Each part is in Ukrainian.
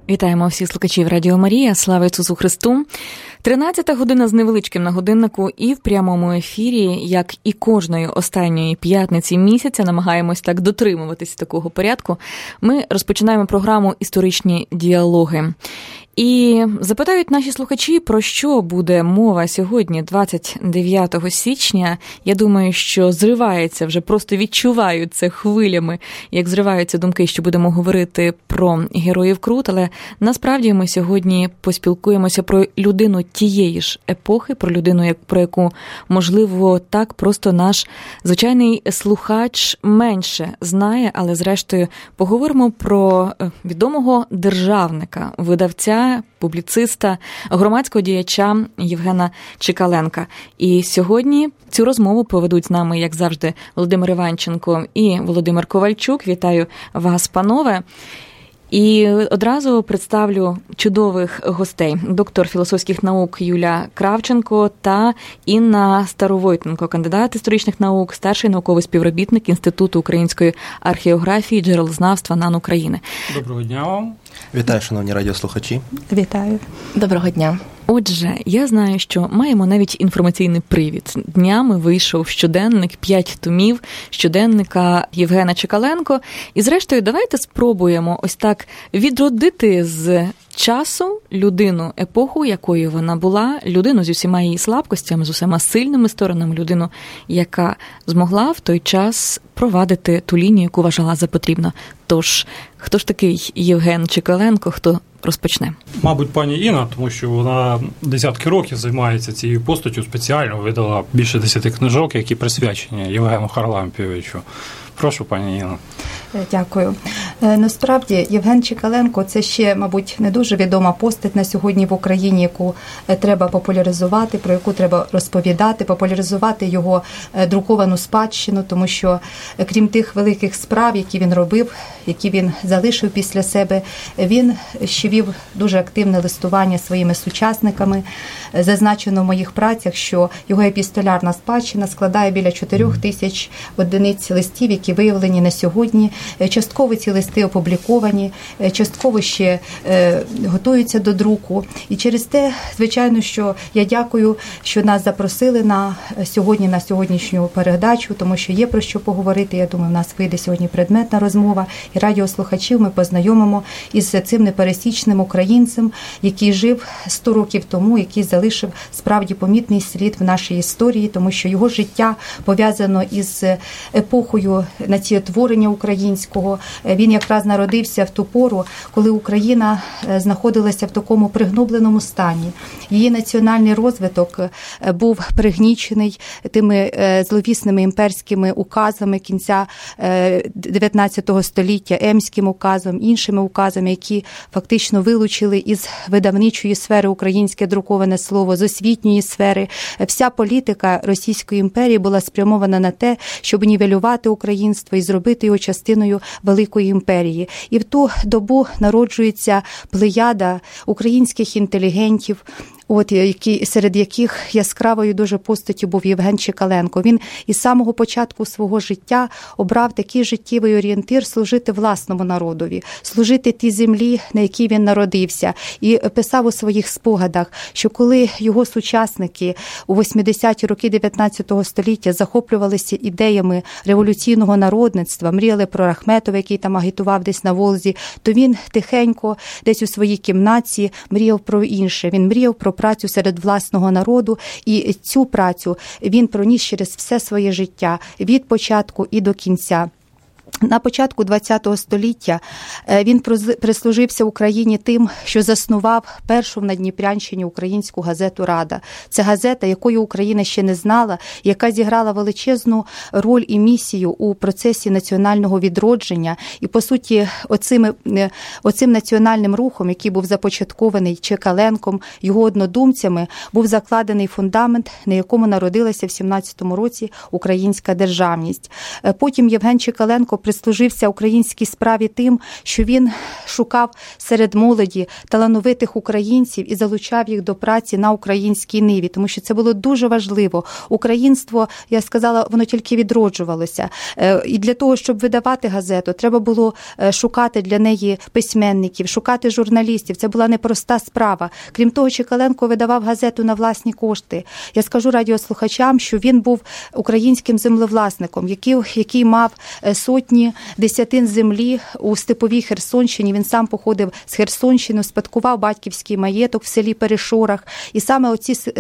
Вітаємо всіх слухачів Радіо Марія. Слава Ісусу Христу! 13 година з невеличким на годиннику і в прямому ефірі, як і кожної останньої п'ятниці місяця, намагаємось так дотримуватись такого порядку. Ми розпочинаємо програму «Історичні діалоги». І запитають наші слухачі, про що буде мова сьогодні, 29 січня. Я думаю, що зривається, вже просто відчувають це хвилями, як зриваються думки, що будемо говорити про героїв Крут. Але насправді ми сьогодні поспілкуємося про людину тієї ж епохи, про людину, про яку, можливо, так просто наш звичайний слухач менше знає, але зрештою поговоримо про відомого державника, видавця, публіциста, громадського діяча Євгена Чекаленка. І сьогодні цю розмову проведуть з нами, як завжди, Володимир Іванченко і Володимир Ковальчук. Вітаю вас, панове. І одразу представлю чудових гостей. Доктор філософських наук Юлія Кравченко та Інна Старовойтенко, кандидат історичних наук, старший науковий співробітник Інституту української археографії, джерелознавства НАН України. Доброго дня вам. Вітаю, шановні радіослухачі. Вітаю. Доброго дня. Отже, я знаю, що маємо навіть інформаційний привід. Днями вийшов щоденник, 5 томів щоденника Євгена Чекаленко. І зрештою, давайте спробуємо ось так відродити з часу людину, епоху, якою вона була, людину з усіма її слабкостями, з усіма сильними сторонами, людину, яка змогла в той час провадити ту лінію, яку вважала за потрібно. Тож, хто ж такий Євген Чекаленко, хто розпочне? Мабуть, пані Інна, тому що вона десятки років займається цією постаттю, спеціально видала більше 10 книжок, які присвячені Євгену Харлампійовичу. Прошу, пані Інна. Дякую. Насправді, Євген Чекаленко – це ще, мабуть, не дуже відома постать на сьогодні в Україні, яку треба популяризувати, про яку треба розповідати, популяризувати його друковану спадщину, тому що, крім тих великих справ, які він робив, які він залишив після себе, він ще вів дуже активне листування своїми сучасниками. Зазначено в моїх працях, що його епістолярна спадщина складає біля 4000 одиниць листів, які виявлені на сьогодні. Частково ці листи опубліковані, частково ще готуються до друку. І через те, звичайно, що я дякую, що нас запросили на сьогоднішню передачу, тому що є про що поговорити. Я думаю, в нас вийде сьогодні предметна розмова, і радіослухачів ми познайомимо із цим непересічним українцем, який жив 100 років тому, який залишив справді помітний слід в нашій історії, тому що його життя пов'язано із епохою націотворення українського. Він якраз народився в ту пору, коли Україна знаходилася в такому пригнобленому стані. Її національний розвиток був пригнічений тими зловісними імперськими указами кінця 19 століття, Емським указом, іншими указами, які фактично вилучили із видавничої сфери українське друковане слово, з освітньої сфери. Вся політика Російської імперії була спрямована на те, щоб нівелювати українство і зробити його частиною великої імперії. І в ту добу народжується плеяда українських інтелігентів, серед яких яскравою дуже постаттю був Євген Чекаленко. Він із самого початку свого життя обрав такий життєвий орієнтир служити власному народові, служити тій землі, на якій він народився. І писав у своїх спогадах, що коли його сучасники у 80-ті роки 19 століття захоплювалися ідеями революційного народництва, мріяли про Рахметова, який там агітував десь на Волзі, то він тихенько десь у своїй кімнаті мріяв про інше. Він мріяв про працю серед власного народу, і цю працю він проніс через все своє життя, від початку і до кінця. На початку ХХ століття він прислужився Україні тим, що заснував першу в Надніпрянщині українську газету «Рада». Це газета, якої Україна ще не знала, яка зіграла величезну роль і місію у процесі національного відродження. І, по суті, оцим національним рухом, який був започаткований Чекаленком, його однодумцями, був закладений фундамент, на якому народилася в 17-му році українська державність. Потім Євген Чекаленко Чикаленко прислужився українській справі тим, що він шукав серед молоді талановитих українців і залучав їх до праці на українській ниві, тому що це було дуже важливо. Українство, я сказала, воно тільки відроджувалося. І для того, щоб видавати газету, треба було шукати для неї письменників, шукати журналістів. Це була непроста справа. Крім того, Чикаленко видавав газету на власні кошти. Я скажу радіослухачам, що він був українським землевласником, який мав сотні десятин землі у степовій Херсонщині. Він сам походив з Херсонщини, спадкував батьківський маєток в селі Перешорах. І саме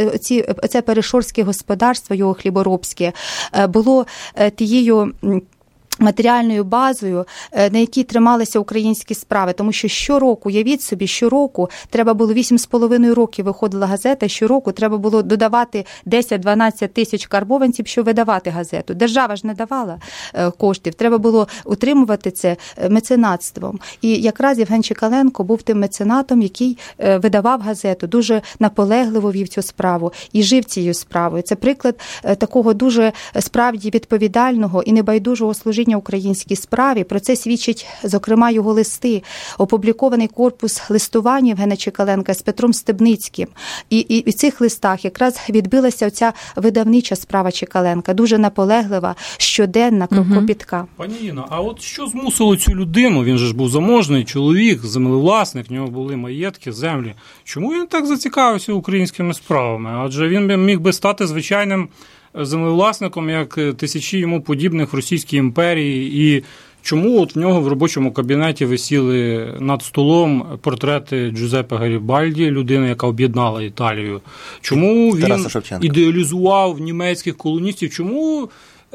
це перешорське господарство, його хліборобське, було тією матеріальною базою, на якій трималися українські справи. Тому що щороку, уявіть собі, щороку треба було 8,5 років виходила газета, щороку треба було додавати 10-12 тисяч карбованців, щоб видавати газету. Держава ж не давала коштів, треба було утримувати це меценатством. І якраз Євген Чикаленко був тим меценатом, який видавав газету, дуже наполегливо вів цю справу і жив цією справою. Це приклад такого дуже справді відповідального і небайдужого служіння українській справі. Про це свідчить, зокрема, його листи, опублікований корпус листувань Євгена Чикаленка з Петром Стебницьким. І в цих листах якраз відбилася оця видавнича справа Чикаленка, дуже наполеглива, щоденна, кропітка. Пані Інно, а от що змусило цю людину, він же ж був заможний чоловік, землевласник, в нього були маєтки, землі. Чому він так зацікавився українськими справами? Адже він міг би стати звичайним землевласником, як тисячі йому подібних в Російській імперії, і чому от в нього в робочому кабінеті висіли над столом портрети Джузеппе Гарібальді, людини, яка об'єднала Італію? Чому він ідеалізував німецьких колоністів? Чому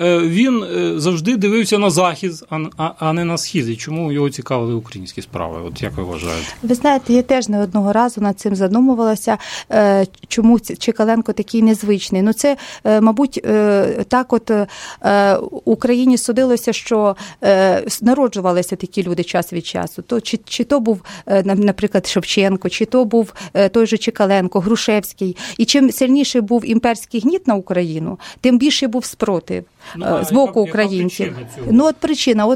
він завжди дивився на захід, а не на схід? І чому його цікавили українські справи? От як ви вважаєте? Ви знаєте, я теж не одного разу над цим задумувалася, чому Чикаленко такий незвичний. Ну це, мабуть, так от в Україні судилося, що народжувалися такі люди час від часу. Чи то був, наприклад, Шевченко, чи то був той же Чикаленко, Грушевський. І чим сильніший був імперський гніт на Україну, тим більший був спротив з боку українців. Причина.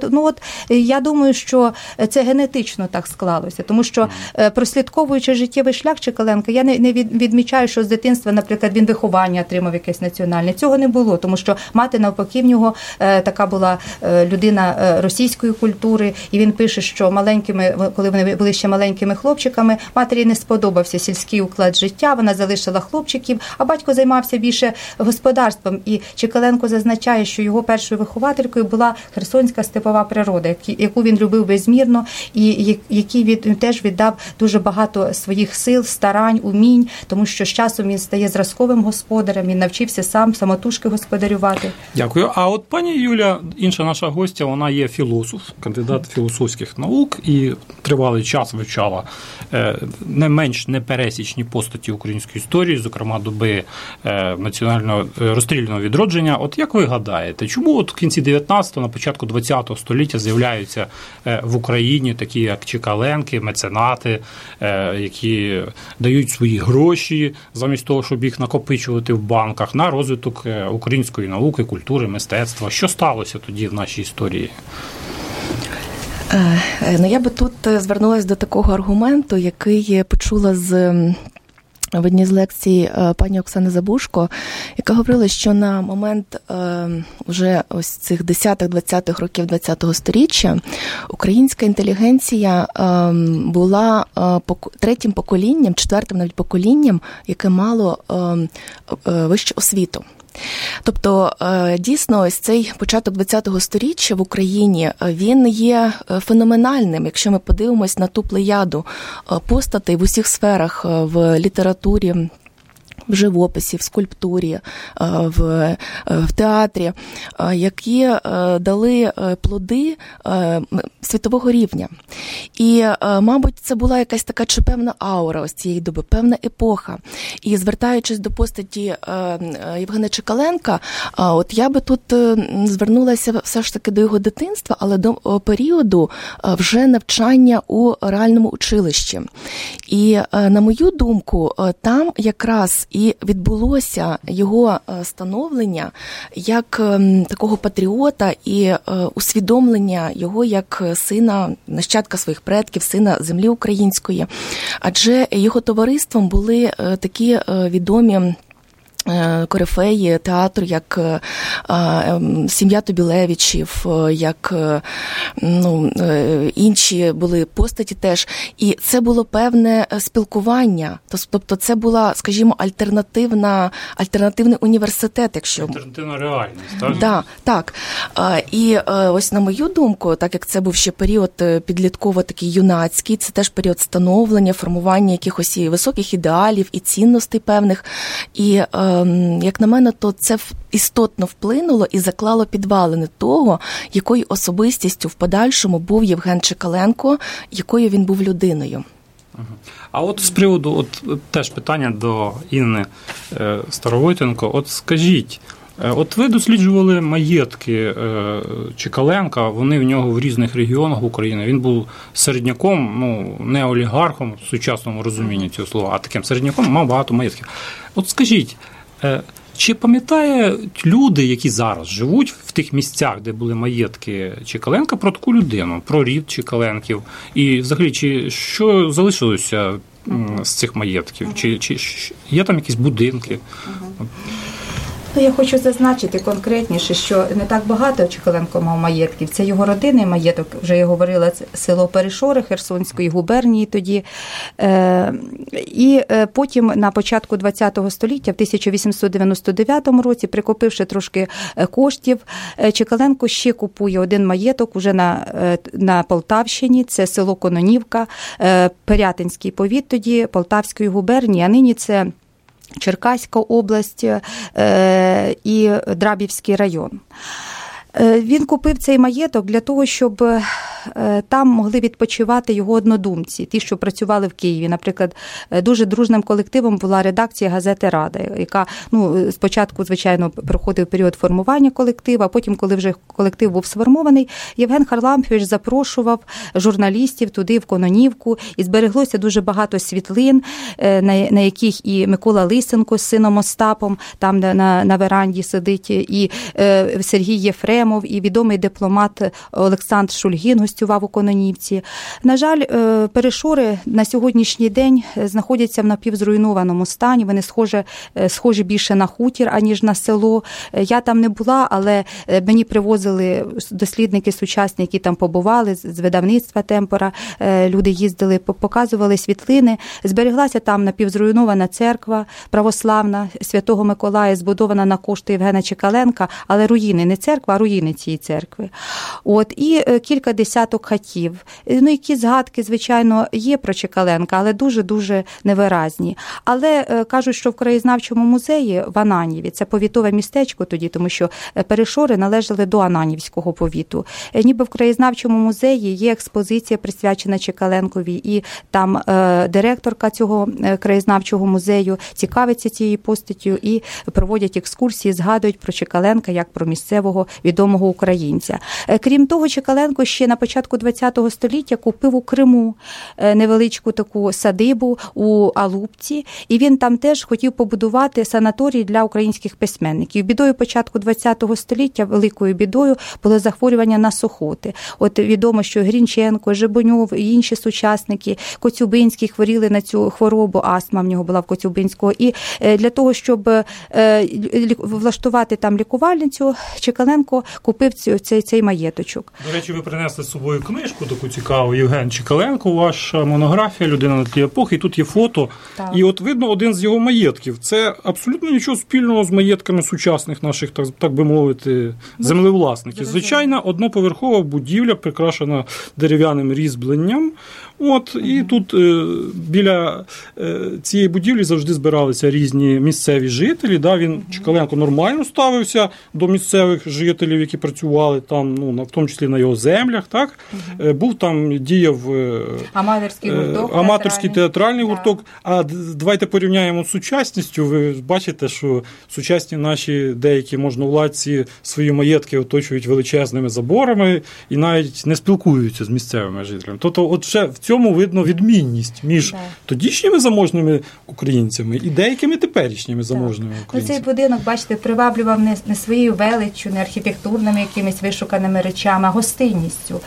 Я думаю, що це генетично так склалося, тому що прослідковуючи життєвий шлях Чикаленка, я не відмічаю, що з дитинства, наприклад, він виховання отримав якесь національне. Цього не було, тому що мати навпаки в нього така була людина російської культури, і він пише, що маленькими, коли вони були ще маленькими хлопчиками, матері не сподобався сільський уклад життя, вона залишила хлопчиків, а батько займався більше господарством. І Чикаленко зазначає, що його першою вихователькою була херсонська степова природа, яку він любив безмірно і який він теж віддав дуже багато своїх сил, старань, умінь, тому що з часом він стає зразковим господарем, він навчився сам самотужки господарювати. Дякую. А от пані Юля, інша наша гостя, вона є філософ, кандидат філософських наук і тривалий час вивчала не менш непересічні постаті української історії, зокрема доби національного розстрільного відродження. От як ви гадаєте, чому от в кінці 19-го, на початку 20-го століття з'являються в Україні такі, як Чикаленки, меценати, які дають свої гроші замість того, щоб їх накопичувати в банках, на розвиток української науки, культури, мистецтва? Що сталося тоді в нашій історії? Я би тут звернулася до такого аргументу, який почула в одній з лекцій пані Оксани Забушко, яка говорила, що на момент вже ось цих 10-20-х років 20-го сторіччя українська інтелігенція була третім поколінням, четвертим навіть поколінням, яке мало вищу освіту. Тобто, дійсно, ось цей початок 20-го сторіччя в Україні, він є феноменальним, якщо ми подивимось на ту плеяду постатей в усіх сферах, в літературі, в живописі, в скульптурі, в театрі, які дали плоди світового рівня. І, мабуть, це була якась така чи певна аура ось цієї доби, певна епоха. І звертаючись до постаті Євгена Чикаленка, от я би тут звернулася все ж таки до його дитинства, але до періоду вже навчання у реальному училищі. І, на мою думку, там якраз І відбулося його становлення як такого патріота і усвідомлення його як сина, нащадка своїх предків, сина землі української. Адже його товариством були такі відомі корифеї театру, як сім'я Тобілевичів, як інші були постаті теж. І це було певне спілкування. Тобто це була, скажімо, альтернативний університет, якщо... Альтернативна реальність, так? Да, так. І ось на мою думку, так як це був ще період підлітково такий юнацький, це теж період становлення, формування якихось і високих ідеалів, і цінностей певних. І як на мене, то це істотно вплинуло і заклало підвалини того, якою особистістю в подальшому був Євген Чекаленко, якою він був людиною. А от з приводу, теж питання до Інни Старовойтенко. От скажіть, от ви досліджували маєтки Чекаленка, вони в нього в різних регіонах України. Він був середняком, не олігархом в сучасному розумінні цього слова, а таким середняком, мав багато маєтків. От скажіть, чи пам'ятають люди, які зараз живуть в тих місцях, де були маєтки Чекаленка, про таку людину, про рід Чекаленків? І взагалі, що залишилося з цих маєтків? Чи є там якісь будинки? Я хочу зазначити конкретніше, що не так багато Чекаленко мав маєтків. Це його родинний маєток, вже я говорила, це село Перешори Херсонської губернії тоді. І потім на початку ХХ століття, в 1899 році, прикопивши трошки коштів, Чекаленко ще купує один маєток уже на Полтавщині, це село Кононівка, Пирятинський повіт тоді, Полтавської губернії, а нині це Черкаська область і Драбівський район. Він купив цей маєток для того, щоб там могли відпочивати його однодумці, ті, що працювали в Києві. Наприклад, дуже дружним колективом була редакція газети «Рада», яка спочатку, звичайно, проходив період формування колективу, а потім, коли вже колектив був сформований, Євген Харлампійович запрошував журналістів туди, в Кононівку, і збереглося дуже багато світлин, на яких і Микола Лисенко з сином Остапом, там на веранді сидить, і Сергій Єфремов, і відомий дипломат Олександр Шульгін гостював у Кононівці. На жаль, Перешори на сьогоднішній день знаходяться в напівзруйнованому стані. Вони схожі більше на хутір, аніж на село. Я там не була, але мені привозили дослідники сучасні, які там побували, з видавництва «Темпора». Люди їздили, показували світлини. Збереглася там напівзруйнована церква православна Святого Миколая, збудована на кошти Євгена Чекаленка, але руїни, не церква, а руїни цієї церкви. І кілька десяток хатів. Які згадки, звичайно, є про Чекаленка, але дуже-дуже невиразні. Але кажуть, що в краєзнавчому музеї в Ананіві, це повітове містечко тоді, тому що Перешори належали до Ананівського повіту. Ніби в краєзнавчому музеї є експозиція, присвячена Чекаленкові, і там директорка цього краєзнавчого музею цікавиться цією постаттю і проводять екскурсії, згадують про Чекаленка як про місцевого відомого українця. Крім того, Чекаленко ще на початку ХХ століття купив у Криму невеличку таку садибу у Алупці, і він там теж хотів побудувати санаторій для українських письменників. Бідою початку ХХ століття, великою бідою, було захворювання на сухоти. Відомо, що Грінченко, Жебоньов і інші сучасники, Коцюбинський хворіли на цю хворобу, астма в нього була в Коцюбинського. І для того, щоб влаштувати там лікувальницю, Чекаленко купив цей маєточок. До речі, ви принесли з собою книжку таку цікаву, Євген Чекаленко, ваша монографія «Людина на тлі епохи», і тут є фото. Так. І от видно один з його маєтків. Це абсолютно нічого спільного з маєтками сучасних наших, так би мовити, землевласників. Звичайна одноповерхова будівля, прикрашена дерев'яним різьбленням. І тут біля цієї будівлі завжди збиралися різні місцеві жителі. Він, Чекаленко, нормально ставився до місцевих жителів, які працювали там, в тому числі на його землях. Так? Був там, діяв аматорський театральний гурток. А давайте порівняємо з сучасністю. Ви бачите, що сучасні наші деякі можновладці свої маєтки оточують величезними заборами і навіть не спілкуються з місцевими жителями. Тобто, от ще в цьому видно відмінність між тодішніми заможними українцями і деякими теперішніми заможними українцями. Цей будинок, бачите, приваблював не своєю величчю, не архітектурними якимись вишуканими речами, а гостинністю.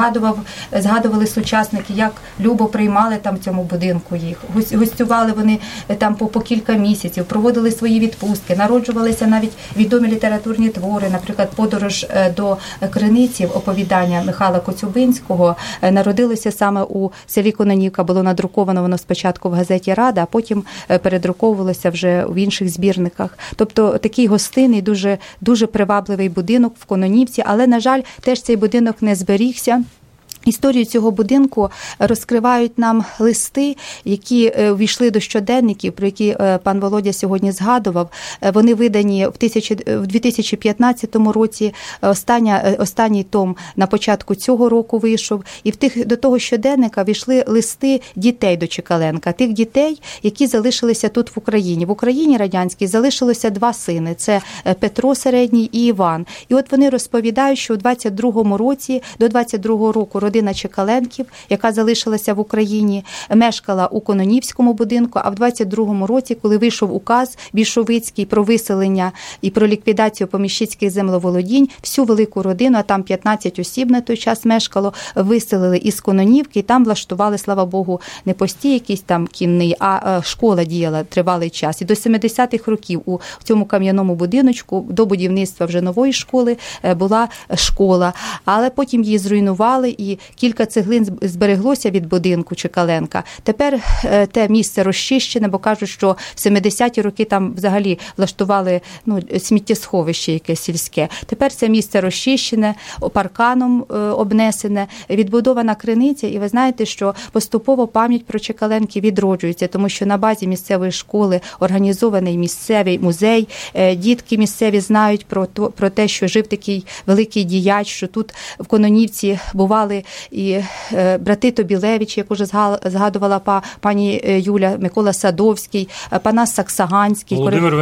Згадували сучасники, як любо приймали там в цьому будинку їх. Гостювали вони там по кілька місяців, проводили свої відпустки, народжувалися навіть відомі літературні твори, наприклад, «Подорож до Криниці», оповідання Михайла Коцюбинського, народилося саме у селі Кононівка, було надруковано воно спочатку в газеті «Рада», а потім передруковувалося вже в інших збірниках. Тобто такий гостинний, дуже, дуже привабливий будинок в Кононівці, але, на жаль, теж цей будинок не зберігся. Історію цього будинку розкривають нам листи, які увійшли до щоденників, про які пан Володя сьогодні згадував. Вони видані в 2015 році, останній том на початку цього року вийшов. І до того щоденника війшли листи дітей до Чекаленка, тих дітей, які залишилися тут в Україні. В Україні радянській залишилося 2 сини – це Петро середній і Іван. І от вони розповідають, що у 22-му році, до 22-го року родина Чекаленків, яка залишилася в Україні, мешкала у Кононівському будинку, а в 22-му році, коли вийшов указ більшовицький про виселення і про ліквідацію поміщицьких землеволодінь, всю велику родину, а там 15 осіб на той час мешкало, виселили із Кононівки і там влаштували, слава Богу, не постій якийсь там кінний, а школа діяла тривалий час. І до 70-х років у цьому кам'яному будиночку, до будівництва вже нової школи, була школа. Але потім її зруйнували і кілька цеглин збереглося від будинку Чекаленка. Тепер те місце розчищене, бо кажуть, що в 70-ті роки там взагалі влаштували сміттєсховище якесь сільське. Тепер це місце розчищене, парканом обнесене, відбудована криниця. І ви знаєте, що поступово пам'ять про Чекаленків відроджується, тому що на базі місцевої школи організований місцевий музей. Дітки місцеві знають про те, що жив такий великий діяч, що тут в Кононівці бували і брати Тобілевичі, як уже згадувала пані Юля, Микола Садовський, Панас Саксаганський, Володимир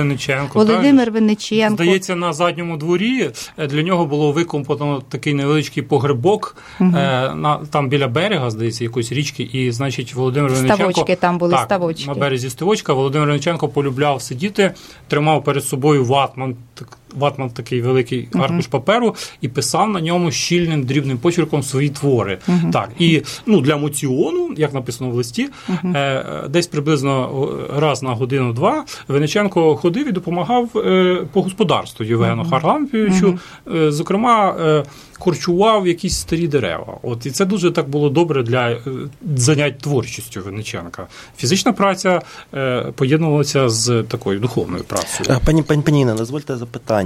Винниченко. Здається, на задньому дворі для нього було викопано такий невеличкий погребок, там біля берега, здається, якоїсь річки, і, значить, Володимир Винниченко... Ставочки там були, ставочки. На березі ставочка. Володимир Винниченко полюбляв сидіти, тримав перед собою ватман такий великий аркуш паперу і писав на ньому щільним дрібним почерком свої твори. Так, і для моціону, як написано в листі, десь приблизно раз на годину-два Винниченко ходив і допомагав по господарству Євгену Харлампійовичу, зокрема, корчував якісь старі дерева. І це дуже так було добре для занять творчістю Винниченка. Фізична праця поєднувалася з такою духовною працею. Пані Інна, дозвольте запитання.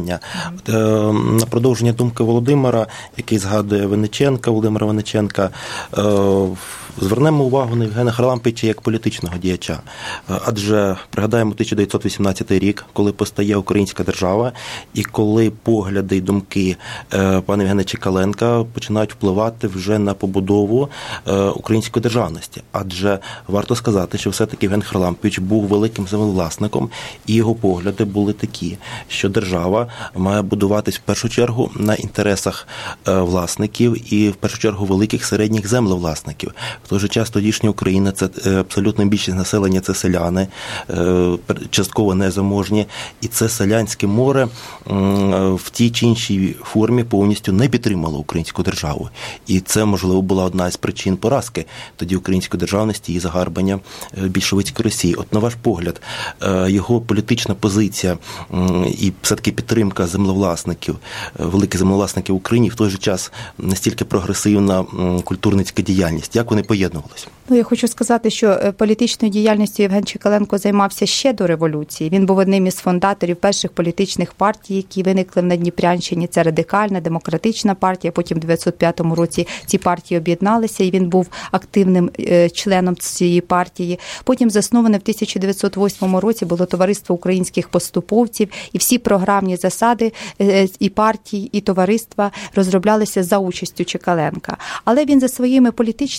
На продовження думки Володимира, який згадує Володимира Винниченка, звернемо увагу на Євгена Харлампійовича як політичного діяча. Адже пригадаємо 1918 рік, коли постає українська держава, і коли погляди й думки пана Євгена Чекаленка починають впливати вже на побудову української державності. Адже варто сказати, що все-таки Євген Харлампійович був великим землевласником, і його погляди були такі, що держава має будуватись в першу чергу на інтересах власників і в першу чергу великих середніх землевласників. В той же час тодішня Україна, це абсолютно більшість населення, це селяни, частково незаможні, і це селянське море в тій чи іншій формі повністю не підтримало українську державу. І це, можливо, була одна із причин поразки тоді української державності і загарбання більшовицької Росії. От на ваш погляд, його політична позиція і все-таки підтримка землевласників, великих землевласників в Україні, в той же час настільки прогресивна культурницька діяльність. Як вони поєднувалися? Я хочу сказати, що політичною діяльністю Євген Чекаленко займався ще до революції. Він був одним із фундаторів перших політичних партій, які виникли на Дніпрянщині. Це Радикальна, Демократична партія. Потім в 1905 році ці партії об'єдналися, і він був активним членом цієї партії. Потім засноване в 1908 році було Товариство українських поступовців, і всі програмні засади і партій, і товариства розроблялися за участю Чекаленка. Але він за своїми політичними поглядами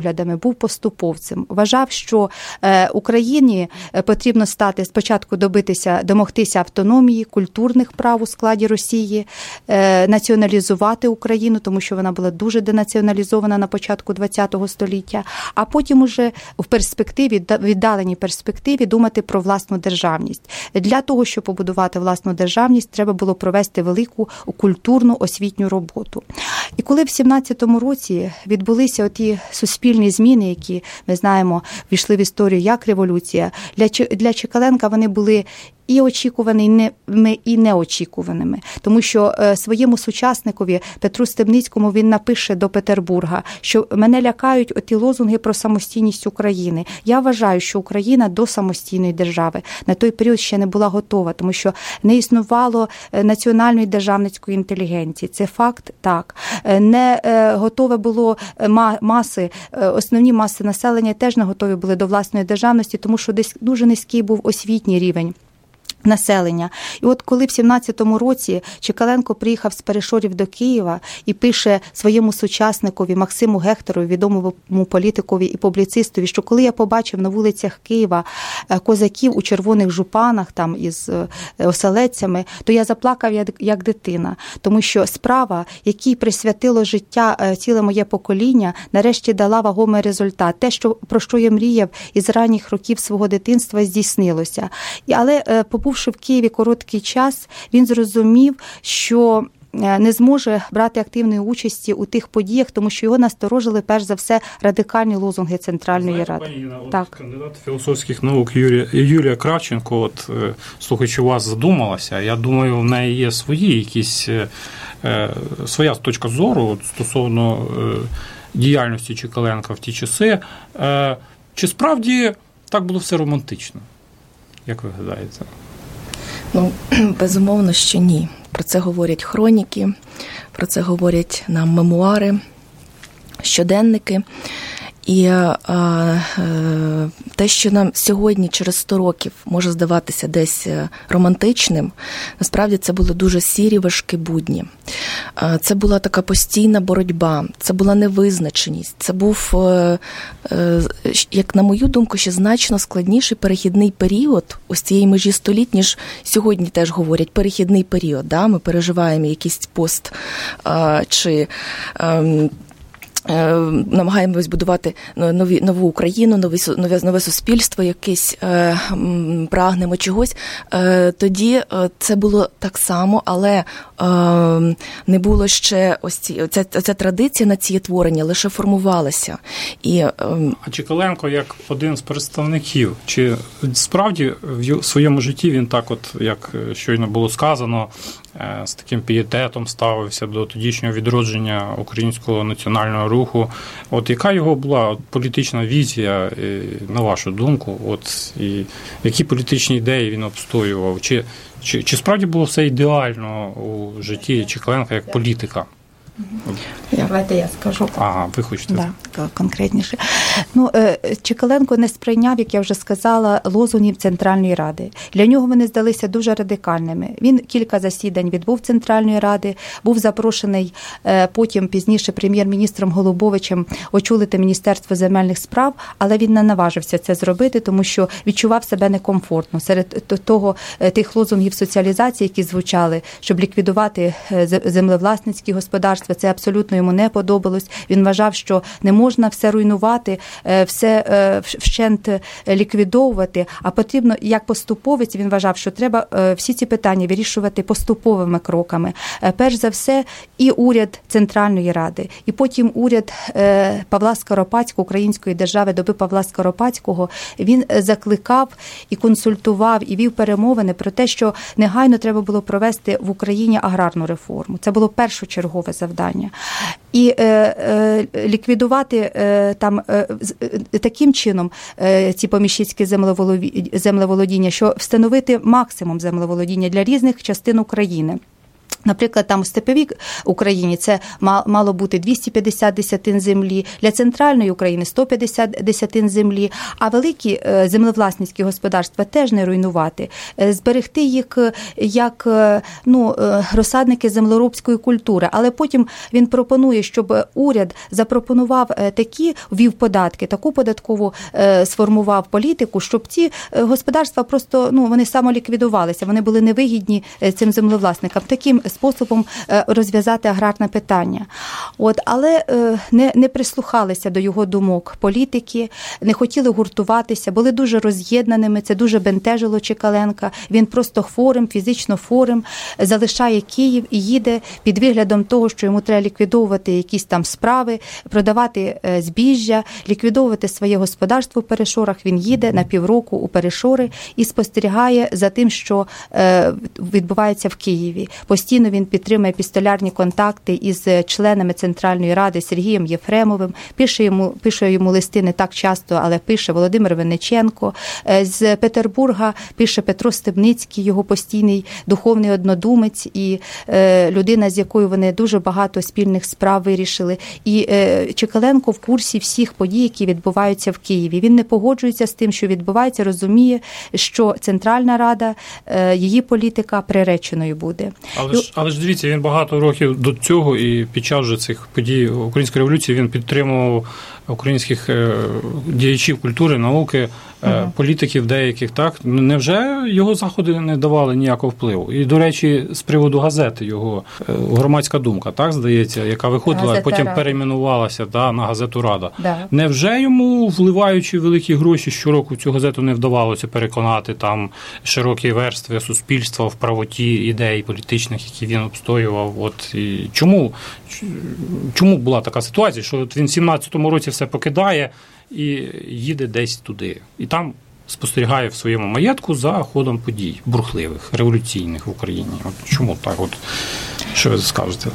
поглядами, був поступовцем. Вважав, що Україні потрібно стати спочатку домогтися автономії, культурних прав у складі Росії, націоналізувати Україну, тому що вона була дуже денаціоналізована на початку ХХ століття, а потім уже в віддаленій перспективі думати про власну державність. Для того, щоб побудувати власну державність, треба було провести велику культурну освітню роботу. І коли в 17-му році відбулися оті суспільні зміни, які, ми знаємо, війшли в історію як революція, для Чекаленка вони були і очікуваними, і неочікуваними. Тому що своєму сучасникові Петру Стебницькому він напише до Петербурга, що мене лякають оті лозунги про самостійність України. Я вважаю, що Україна до самостійної держави на той період ще не була готова, тому що не існувало національної державницької інтелігенції. Це факт, так. Не готове було маси, основні маси населення теж не готові були до власної державності, тому що десь дуже низький був освітній рівень населення. І от коли в 17-му році Чекаленко приїхав з Перешорів до Києва і пише своєму сучасникові Максиму Гехтерові, відомому політикові і публіцистові, що коли я побачив на вулицях Києва козаків у червоних жупанах там із оселедцями, то я заплакав як дитина, тому що справа, якій присвятило життя ціле моє покоління, нарешті дала вагомий результат. Те, про що я мріяв із ранніх років свого дитинства, здійснилося. Але побувши в Києві короткий час, він зрозумів, що не зможе брати активної участі у тих подіях, тому що його насторожили, перш за все, радикальні лозунги Центральної Ради. Паніна, так. Кандидат філософських наук Юлія Кравченко, слухаючи вас, задумалася. Я думаю, в неї є своя точка зору стосовно діяльності Чекаленка в ті часи. Чи справді так було все романтично? Як ви гадаєте? Безумовно, що ні. Про це говорять хроніки, про це говорять нам мемуари, щоденники. І те, що нам сьогодні, через 100 років, може здаватися десь романтичним, насправді це були дуже сірі, важкі будні. Це була така постійна боротьба, це була невизначеність, це був, як на мою думку, ще значно складніший перехідний період ось цієї межі століть, ніж сьогодні теж говорять, перехідний період. Да? Ми переживаємо якийсь пост чи намагаємось будувати нову Україну, нове суспільство, якесь прагнемо чогось. Тоді це було так само, але не було ще ця традиція націєтворення лише формувалася. А Чекаленко, як один з представників, чи справді в своєму житті він так, як щойно було сказано, з таким пієтетом ставився до тодішнього відродження українського національного руху. Яка його була політична візія, на вашу думку? І які політичні ідеї він обстоював? Чи справді було все ідеально у житті Чекаленка як політика? Давайте я скажу. Ви хочете? Так, конкретніше. Чекаленко не сприйняв, як я вже сказала, лозунгів Центральної Ради. Для нього вони здалися дуже радикальними. Він кілька засідань відбув Центральної Ради, був запрошений потім пізніше прем'єр-міністром Голубовичем очолити Міністерство земельних справ, але він не наважився це зробити, тому що відчував себе некомфортно. Серед тих лозунгів соціалізації, які звучали, щоб ліквідувати землевласницькі господарства, це абсолютно йому не подобалось. Він вважав, що не можна все руйнувати, все вщент ліквідовувати, а потрібно, як поступовець, він вважав, що треба всі ці питання вирішувати поступовими кроками. Перш за все, і уряд Центральної Ради, і потім уряд Павла Скоропадського, української держави, доби Павла Скоропадського, він закликав і консультував, і вів перемовини про те, що негайно треба було провести в Україні аграрну реформу. Це було першочергове завдання. І ліквідувати таким чином ці поміщицькі землеволодіння, що встановити максимум землеволодіння для різних частин України. Наприклад, там у степовій Україні це мало бути 250 десятин землі, для центральної України 150 десятин землі, а великі землевласницькі господарства теж не руйнувати, зберегти їх як розсадники землеробської культури. Але потім він пропонує, щоб уряд запропонував ввів податки, таку податкову сформував політику, щоб ці господарства просто, вони самоліквідувалися, вони були невигідні цим землевласникам. Таким способом розв'язати аграрне питання. Але не прислухалися до його думок політики, не хотіли гуртуватися, були дуже роз'єднаними, це дуже бентежило Чекаленка. Він просто хворим, фізично хворим, залишає Київ і їде під виглядом того, що йому треба ліквідовувати якісь там справи, продавати збіжжя, ліквідовувати своє господарство в Перешорах. Він їде на півроку у Перешори і спостерігає за тим, що відбувається в Києві. Постійно він підтримує епістолярні контакти із членами Центральної Ради Сергієм Єфремовим, пише йому листи не так часто, але пише Володимир Винниченко. З Петербурга пише Петро Стебницький, його постійний духовний однодумець і людина, з якою вони дуже багато спільних справ вирішили. І Чекаленко в курсі всіх подій, які відбуваються в Києві. Він не погоджується з тим, що відбувається, розуміє, що Центральна Рада, її політика приреченою буде. Але ж дивіться, він багато років до цього і під час же цих подій Української революції він підтримував українських діячів культури, науки, політиків деяких, так? Невже його заходи не давали ніякого впливу? І, до речі, з приводу газети його «Громадська думка», так, здається, яка виходила, газета потім Рада перейменувалася на газету «Рада». Да. Невже йому, вливаючи великі гроші, щороку цю газету не вдавалося переконати там широкі верстви суспільства в правоті ідей політичних, які він обстоював? І чому була така ситуація, що він в 17-му році все покидає і їде десь туди. І там спостерігає в своєму маєтку за ходом подій бурхливих, революційних в Україні. Чому так? Що ви скажете?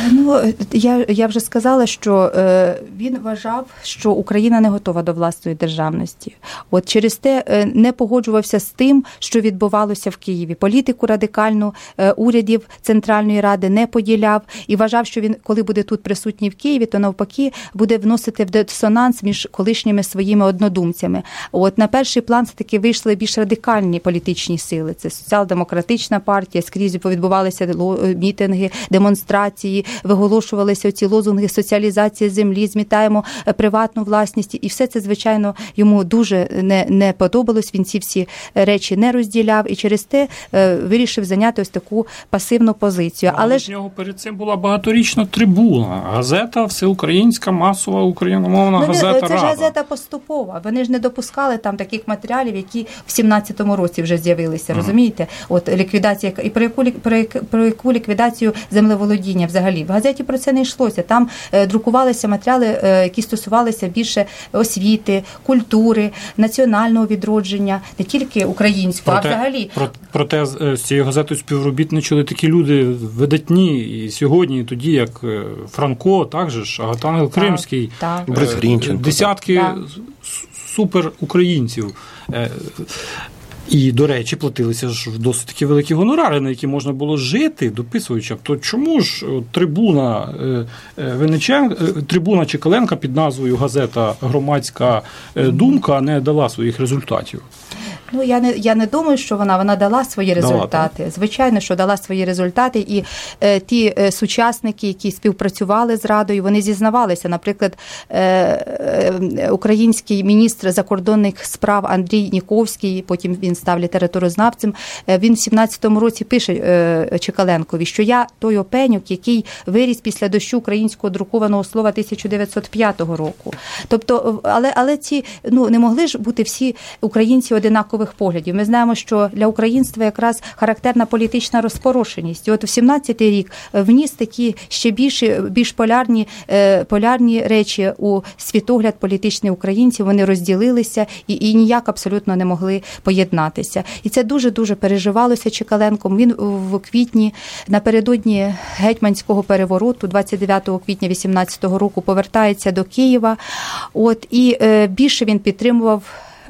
Я вже сказала, що він вважав, що Україна не готова до власної державності. Через те не погоджувався з тим, що відбувалося в Києві. Політику радикальну урядів Центральної Ради не поділяв і вважав, що він, коли буде тут присутній в Києві, то навпаки буде вносити в дисонанс між колишніми своїми однодумцями. На перший план все-таки вийшли більш радикальні політичні сили. Це соціал-демократична партія, скрізь відбувалися мітинги, демонстрації, виголошувалися ці лозунги соціалізації землі, змітаємо приватну власність. І все це, звичайно, йому дуже не подобалось. Він ці всі речі не розділяв і через те вирішив зайняти ось таку пасивну позицію. Але ж в нього перед цим була багаторічна трибуна. Газета всеукраїнська, масова україномовна газета «Рада». Це ж газета поступова. Вони ж не допускали там таких матеріалів, які в 17-му році вже з'явилися, розумієте? Ліквідація, і про яку ліквідацію землеволодіння взагалі. В газеті про це не йшлося. Там друкувалися матеріали, які стосувалися більше освіти, культури, національного відродження, не тільки українського, а взагалі. Проте з цією газетою співробітничали такі люди видатні і сьогодні, і тоді, як Франко, також Агатангел Кримський, Борис Грінченко, десятки суперукраїнців. І, до речі, платилися ж досить такі великі гонорари, на які можна було жити, дописуючи. То чому ж трибуна Чекаленка під назвою газета «Громадська думка» не дала своїх результатів? Я не думаю, що вона дала свої результати. Звичайно, що дала свої результати. І ті сучасники, які співпрацювали з Радою, вони зізнавалися. Наприклад, український міністр закордонних справ Андрій Ніковський, потім він став літературознавцем, він в 17-му році пише Чекаленкові, що я той опеньок, який виріс після дощу українського друкованого слова 1905 року. Тобто, але ці, не могли ж бути всі українці одинаково поглядів. Ми знаємо, що для українства якраз характерна політична розпорошеність. І от в 17-й рік вніс такі ще більш полярні речі у світогляд політичний українців. Вони розділилися і ніяк абсолютно не могли поєднатися. І це дуже-дуже переживалося Чекаленком. Він в квітні, напередодні гетьманського перевороту, 29 квітня 18-го року, повертається до Києва. І більше він підтримував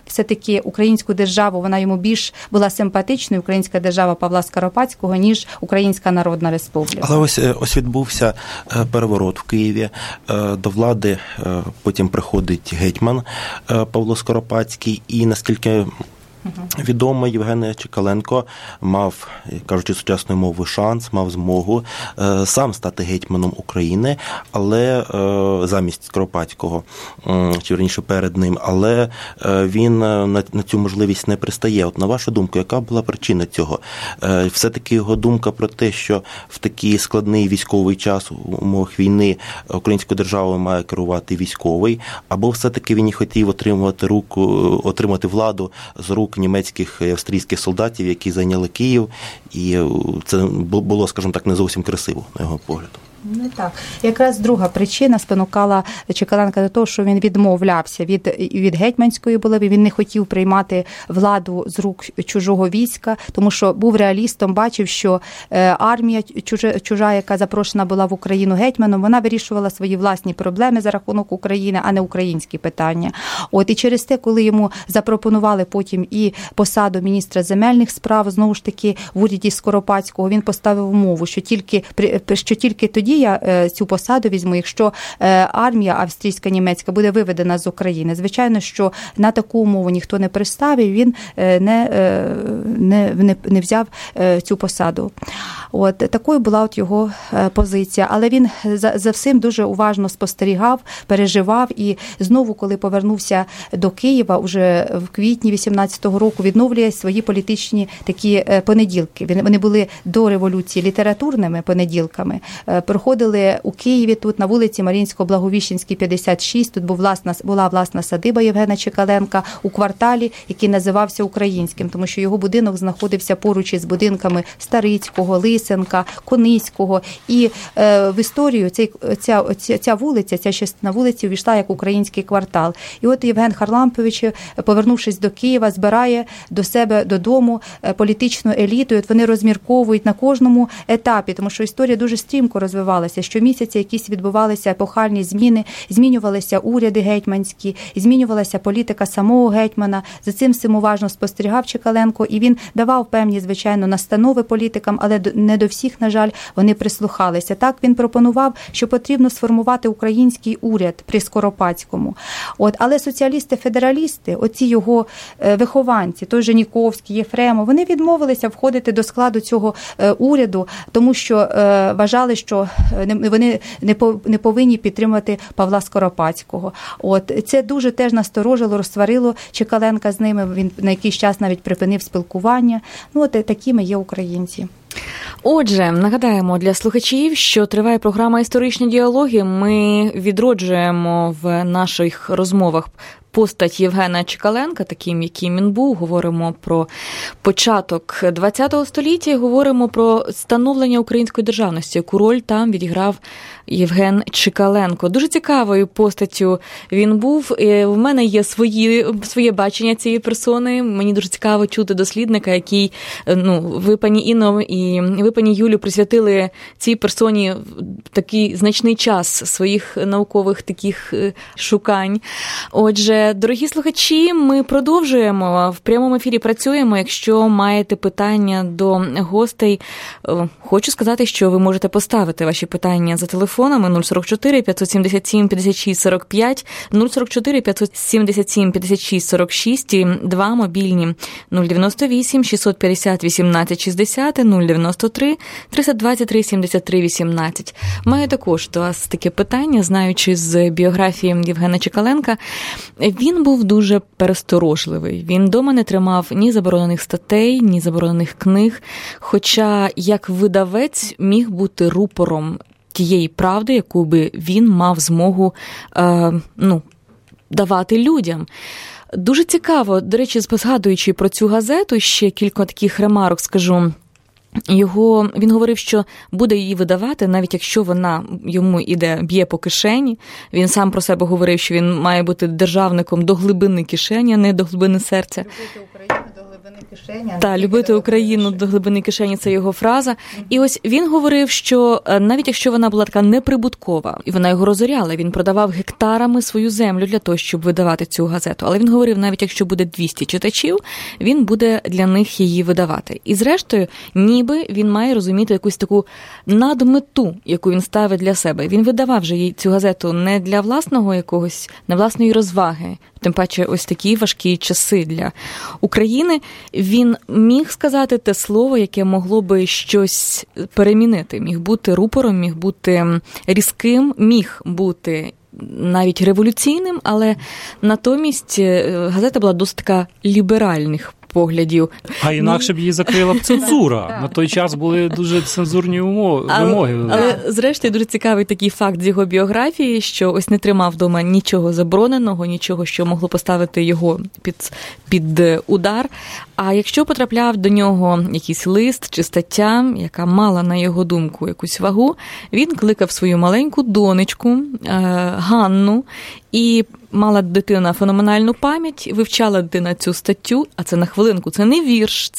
все-таки українську державу, вона йому більш була симпатичною, українська держава Павла Скоропадського, ніж Українська Народна Республіка. Але ось відбувся переворот в Києві, до влади потім приходить гетьман Павло Скоропадський, і наскільки відомо, Євген Чекаленко мав, кажучи сучасною мовою, шанс, мав змогу сам стати гетьманом України, але замість Скоропадського, чи верніше перед ним, але він на цю можливість не пристає. От на вашу думку, яка була причина цього? Все-таки його думка про те, що в такий складний військовий час, у умовах війни, українською державою має керувати військовий, або все-таки він і хотів отримати владу з рук німецьких і австрійських солдатів, які зайняли Київ, і це було, скажімо так, не зовсім красиво, на його погляд. Не так. Якраз друга причина спонукала Чекаленка до того, що він відмовлявся від гетьманської булави, він не хотів приймати владу з рук чужого війська, тому що був реалістом, бачив, що армія чужа, яка запрошена була в Україну гетьманом, вона вирішувала свої власні проблеми за рахунок України, а не українські питання. І через те, коли йому запропонували потім і посаду міністра земельних справ, знову ж таки, в уряді Скоропадського, він поставив умову, що тільки тоді я цю посаду візьму, якщо армія австрійсько-німецька буде виведена з України. Звичайно, що на таку умову ніхто не приставив, він не взяв цю посаду. Такою була його позиція. Але він за всім дуже уважно спостерігав, переживав, і знову, коли повернувся до Києва, уже в квітні 18-го року, відновлює свої політичні такі понеділки. Вони були до революції літературними понеділками. Проходили у Києві, тут на вулиці Мар'їнсько-Благовіщенській, 56, тут була власна садиба Євгена Чекаленка у кварталі, який називався Українським, тому що його будинок знаходився поруч із будинками Старицького, Лисенка, Кониського. І в історію ця вулиця, ця частина вулиці увійшла як український квартал. І от Євген Харлампович, повернувшись до Києва, збирає до себе додому політичну еліту, і от вони розмірковують на кожному етапі, тому що історія дуже стрімко розвивалася. Щомісяця якісь відбувалися епохальні зміни, змінювалися уряди гетьманські, змінювалася політика самого гетьмана. За цим всім уважно спостерігав Чекаленко, і він давав певні, звичайно, настанови політикам, але не до всіх, на жаль, вони прислухалися. Так, він пропонував, що потрібно сформувати український уряд при Скоропадському. Але соціалісти-федералісти, оці його вихованці, той же Ніковський, Єфремов, вони відмовилися входити до складу цього уряду, тому що вважали, що вони не повинні підтримувати Павла Скоропадського. Це дуже теж насторожило, розсварило Чекаленка з ними, він на якийсь час навіть припинив спілкування. Такими є українці. Отже, нагадаємо для слухачів, що триває програма «Історичні діалоги». Ми відроджуємо в наших розмовах постать Євгена Чекаленка, таким, яким він був. Говоримо про початок ХХ століття, говоримо про становлення української державності, яку роль там відіграв Євген Чекаленко. Дуже цікавою постаттю він був. В мене є своє бачення цієї персони. Мені дуже цікаво чути дослідника, який, ви, пані Інно, і ви, пані Юлю, присвятили цій персоні такий значний час своїх наукових таких шукань. Отже, дорогі слухачі, ми продовжуємо. В прямому ефірі працюємо. Якщо маєте питання до гостей, хочу сказати, що ви можете поставити ваші питання за телефонами 044 577 56 45, 044 577 56 46 і два мобільні 098 650 18 60, 093 323 73 18. Маю також до вас таке питання, знаючи з біографії Євгена Чекаленка. Він був дуже пересторожливий. Він дома не тримав ні заборонених статей, ні заборонених книг, хоча як видавець міг бути рупором тієї правди, яку би він мав змогу давати людям. Дуже цікаво, до речі, згадуючи про цю газету, ще кілька таких ремарок скажу. Він говорив, що буде її видавати, навіть якщо вона йому б'є по кишені. Він сам про себе говорив, що він має бути державником до глибини кишені, а не до глибини серця. Любити Україну до глибини любити Україну до глибини кишені – це його фраза. І ось він говорив, що навіть якщо вона була така неприбуткова, і вона його розоряла, він продавав гектарами свою землю для того, щоб видавати цю газету. Але він говорив, навіть якщо буде 200 читачів, він буде для них її видавати. І зрештою, ніби він має розуміти якусь таку надмету, яку він ставить для себе. Він видавав же цю газету не для власного якогось, не власної розваги, тим паче ось такі важкі часи для України. Він міг сказати те слово, яке могло би щось перемінити. Міг бути рупором, міг бути різким, міг бути навіть революційним, але натомість газета була досить така ліберальних поглядів. А інакше б її закрила б цензура. На той час були дуже цензурні вимоги. Але зрештою дуже цікавий такий факт з його біографії, що ось не тримав вдома нічого забороненого, нічого, що могло поставити його під удар. А якщо потрапляв до нього якийсь лист чи стаття, яка мала, на його думку, якусь вагу, він кликав свою маленьку донечку Ганну, і мала дитина феноменальну пам'ять, вивчала дитина цю статтю, а це на хвилинку, це не вірш,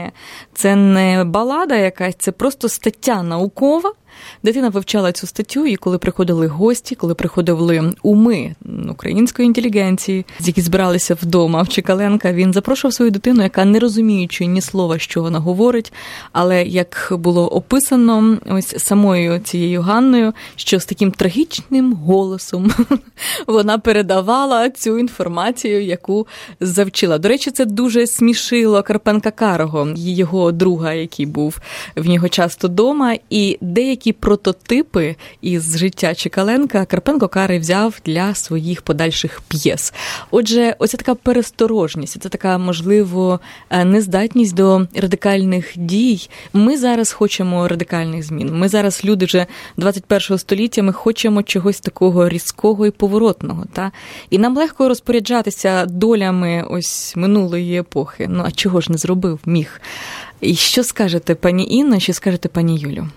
це не балада якась, це просто стаття наукова. Дитина вивчала цю статтю, і коли приходили гості, коли приходили уми української інтелігенції, які збиралися вдома в Чекаленка, він запрошував свою дитину, яка не розуміючи ні слова, що вона говорить, але як було описано ось самою цією Ганною, що з таким трагічним голосом вона передавала цю інформацію, яку завчила. До речі, це дуже смішило Карпенка-Карого, його друга, який був в нього часто вдома, і деякі прототипи із життя Чекаленка Карпенко-Карий взяв для своїх подальших п'єс. Отже, оця така пересторожність, це така, можливо, нездатність до радикальних дій. Ми зараз хочемо радикальних змін. Ми зараз, люди вже 21 століття, ми хочемо чогось такого різкого і поворотного. Та? І нам легко розпоряджатися долями ось минулої епохи. Ну, а чого ж не зробив, міг? І що скажете, пані Інно, що скажете, пані Юлю?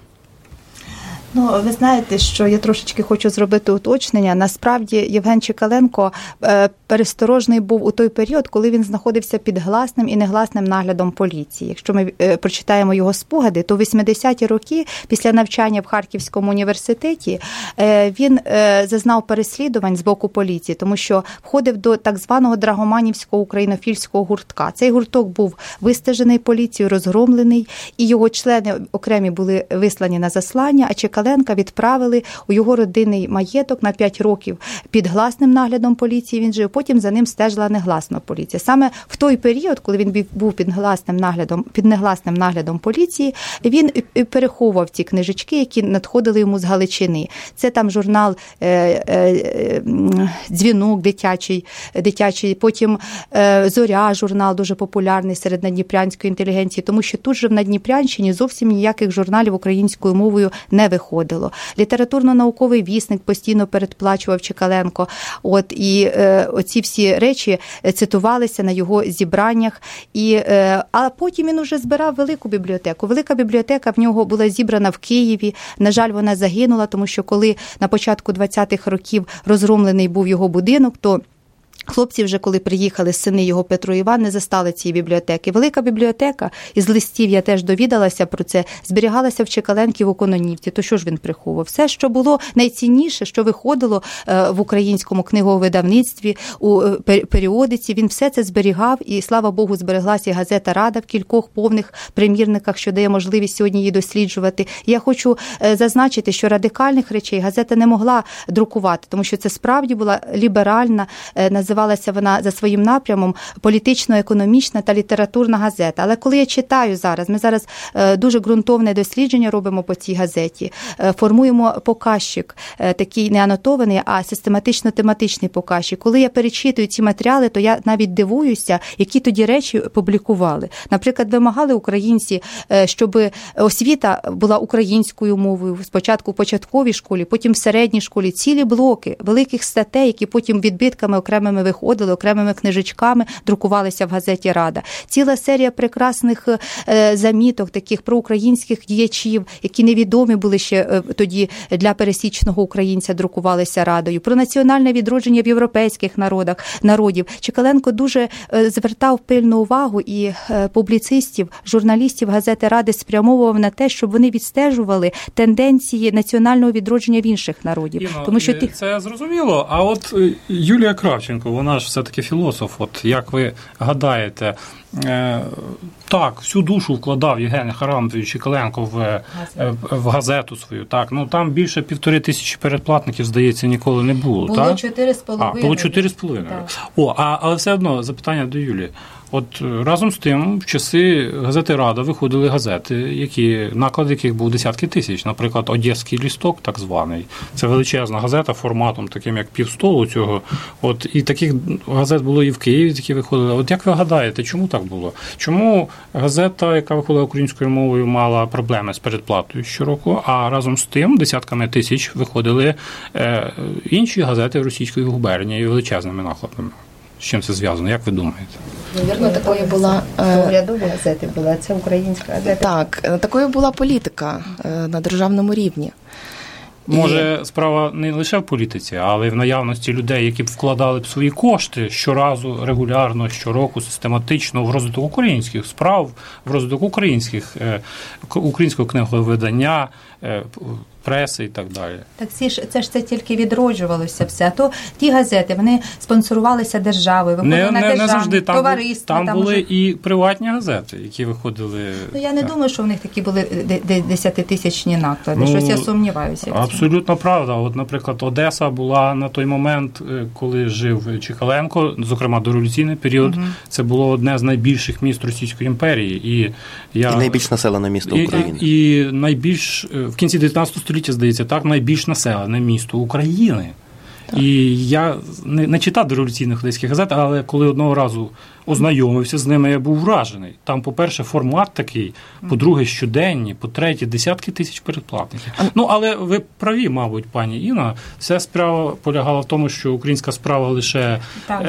Ну, ви знаєте, що я трошечки хочу зробити уточнення. Насправді, Євген Чекаленко пересторожний був у той період, коли він знаходився під гласним і негласним наглядом поліції. Якщо ми прочитаємо його спогади, то в 80-ті роки, після навчання в Харківському університеті, він зазнав переслідувань з боку поліції, тому що входив до так званого драгоманівського українофільського гуртка. Цей гурток був вистежений поліцією, розгромлений, і його члени окремі були вислані на заслання, а Чекаленка відправили у його родинний маєток на 5 років під гласним наглядом поліції. Він жив, потім за ним стежила негласна поліція. Саме в той період, коли він був під негласним наглядом поліції, він переховував ці книжечки, які надходили йому з Галичини. Це там журнал «Дзвінок» дитячий, потім «Зоря» журнал дуже популярний серед надніпрянської інтелігенції, тому що тут же в Надніпрянщині зовсім ніяких журналів українською мовою не виходило. Літературно-науковий вісник постійно передплачував Чекаленко. І оці всі речі цитувалися на його зібраннях. А потім він уже збирав велику бібліотеку. Велика бібліотека в нього була зібрана в Києві. На жаль, вона загинула, тому що коли на початку 20-х років розгромлений був його будинок, то хлопці вже, коли приїхали сини його Петро і Іван, не застали цієї бібліотеки. Велика бібліотека, із листів я теж довідалася про це, зберігалася в Чекаленків у Кононівці. То що ж він приховував? Все, що було найцінніше, що виходило в українському книговидавництві, у періодиці, він все це зберігав, і, слава Богу, збереглася і газета «Рада» в кількох повних примірниках, що дає можливість сьогодні її досліджувати. І я хочу зазначити, що радикальних речей газета не могла друкувати, тому що це справді була ліберальна, називалася вона за своїм напрямом політично-економічна та літературна газета. Але коли я читаю зараз, ми зараз дуже ґрунтовне дослідження робимо по цій газеті, формуємо показчик, такий не анотований, а систематично-тематичний показчик. Коли я перечитую ці матеріали, то я навіть дивуюся, які тоді речі публікували. Наприклад, вимагали українці, щоб освіта була українською мовою, спочатку в початковій школі, потім в середній школі, цілі блоки великих статей, які потім відбитками окремими виходили окремими книжечками, друкувалися в газеті «Рада». Ціла серія прекрасних заміток таких проукраїнських діячів, які невідомі були ще тоді для пересічного українця, друкувалися «Радою». Про національне відродження в європейських народів. Чекаленко дуже звертав пильну увагу і публіцистів, журналістів газети «Ради» спрямовував на те, щоб вони відстежували тенденції національного відродження в інших народів. Іно, тому що це зрозуміло, а от Юлія Кравченко, вона ж все-таки філософ, от як ви гадаєте, так, всю душу вкладав Євген Харлампович Чекаленко в газету свою, так, ну там більше 1500 передплатників, здається, ніколи не було. Було 4,5. Було 4,5. Але все одно запитання до Юлії. От разом з тим, в часи газети «Рада» виходили газети, наклад яких був десятки тисяч. Наприклад, «Одеський лісток», так званий. Це величезна газета форматом, таким як півстолу цього. От, і таких газет було і в Києві, які виходили. От як ви гадаєте, чому так було? Чому газета, яка виходила українською мовою, мала проблеми з передплатою щороку, а разом з тим десятками тисяч виходили інші газети в російській губернії величезними накладами? З чим це зв'язано? Як ви думаєте? Навірно, такою була урядові газети була, це українська газета. Так, такою була політика на державному рівні. Може, справа не лише в політиці, але й в наявності людей, які б вкладали б свої кошти щоразу, регулярно, щороку, систематично в розвиток українських справ, в розвиток українського книговидання, преси і так далі. Так це тільки відроджувалося все. А то ті газети, вони спонсорувалися державою, виходили на державні товариства. Там були і приватні газети, які виходили. Ну, я не думаю, що в них такі були 10-тисячні наклади. Щось я сумніваюся. Абсолютно правда. От, наприклад, Одеса була на той момент, коли жив Чекаленко, зокрема дореволюційний період, це було одне з найбільших міст Російської імперії. І найбільш населене місто України. І найбільш, в кінці 19 століття, здається, так, найбільш населене місто України. Так. І я не читав дореволюційних одеських газет, але коли одного разу ознайомився з ними, я був вражений. Там, по-перше, формат такий, по-друге, щоденні, по-третє, десятки тисяч передплатників. Ну, але ви праві, мабуть, пані Інна. Вся справа полягала в тому, що українська справа лише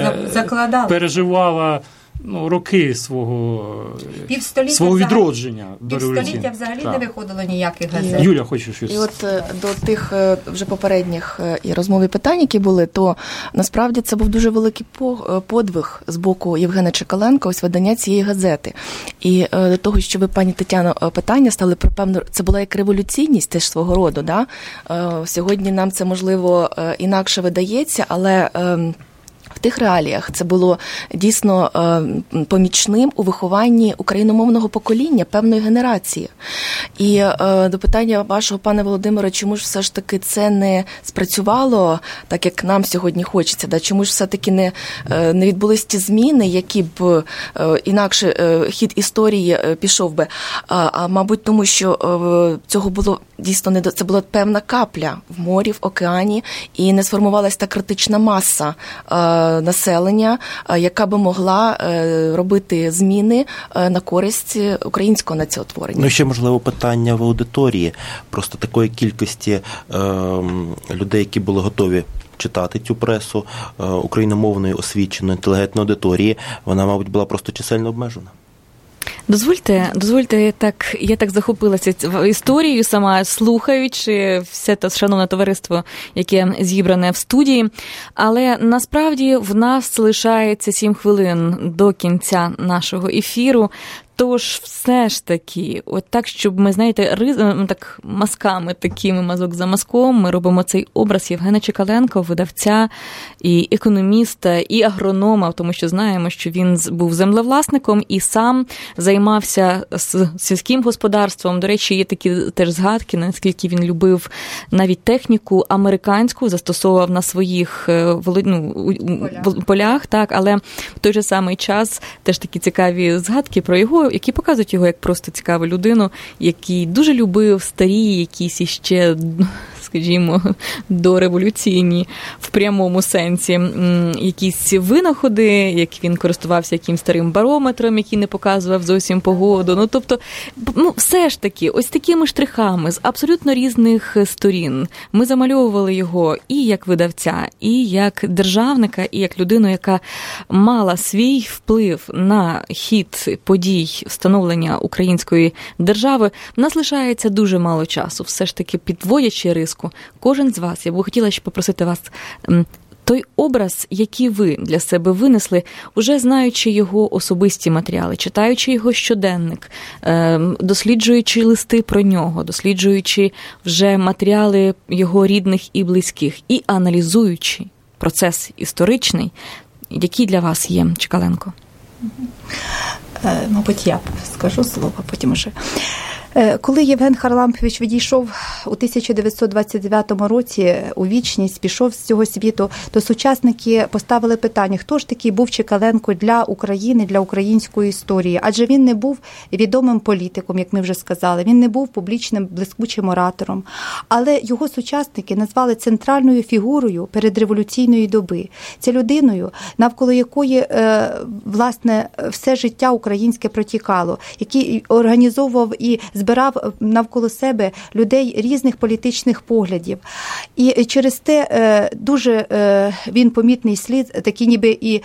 переживала роки свого відродження до революції. Півстоліття взагалі не виходило ніяких газет. Юля, хочеш щось? І от до тих вже попередніх і розмов і питань, які були, то насправді це був дуже великий подвиг з боку Євгена Чекаленка, ось видання цієї газети. І до того, що ви, пані Тетяно, питання стали, певно, це була як революційність теж свого роду, да? Сьогодні нам це, можливо, інакше видається, але в тих реаліях це було дійсно помічним у вихованні україномовного покоління певної генерації. І до питання вашого, пане Володимире, чому ж все ж таки це не спрацювало так, як нам сьогодні хочеться? Да? Чому ж все-таки не відбулись ті зміни, які б інакше хід історії пішов би? А мабуть, тому що цього було дійсно це була певна капля в морі, в океані, і не сформувалась та критична маса населення, яка би могла робити зміни на користь українського націотворення. Ну, ще, можливо, питання в аудиторії. Просто такої кількості людей, які були готові читати цю пресу, україномовної, освіченої, інтелігентної аудиторії, вона, мабуть, була просто чисельно обмежена. Дозвольте, я так захопилася історією сама, слухаючи все те шановне товариство, яке зібране в студії. Але насправді в нас лишається 7 хвилин до кінця нашого ефіру. Тож все ж таки, от так, щоб ми, знаєте, так мазками такими, мазок за мазком, ми робимо цей образ Євгена Чекаленка, видавця і економіста, і агронома, тому що знаємо, що він був землевласником і сам займався сільським господарством. До речі, є такі теж згадки, наскільки він любив навіть техніку американську, застосовував на своїх полях, так, але в той же самий час теж такі цікаві згадки про його, які показують його як просто цікаву людину, який дуже любив старі якісь іще, скажімо, дореволюційні в прямому сенсі, якісь винаходи, як він користувався якимсь старим барометром, який не показував зовсім погоду. Тобто, все ж таки, ось такими штрихами з абсолютно різних сторін ми замальовували його і як видавця, і як державника, і як людину, яка мала свій вплив на хід подій встановлення української держави. В нас лишається дуже мало часу. Все ж таки, підводячи риску, кожен з вас, я б хотіла ще попросити вас, той образ, який ви для себе винесли, уже знаючи його особисті матеріали, читаючи його щоденник, досліджуючи листи про нього, досліджуючи вже матеріали його рідних і близьких, і аналізуючи процес історичний, який для вас є, Чекаленко? Мабуть, я скажу слово, потім уже. Коли Євген Харлампович відійшов у 1929 році у вічність, пішов з цього світу, то сучасники поставили питання, хто ж такий був Чекаленко для України, для української історії? Адже він не був відомим політиком, як ми вже сказали, він не був публічним блискучим оратором. Але його сучасники назвали центральною фігурою передреволюційної доби. Це людиною, навколо якої, власне, все життя українське протікало, який організовував і збирав навколо себе людей різних політичних поглядів. І через те дуже він помітний слід, такий ніби і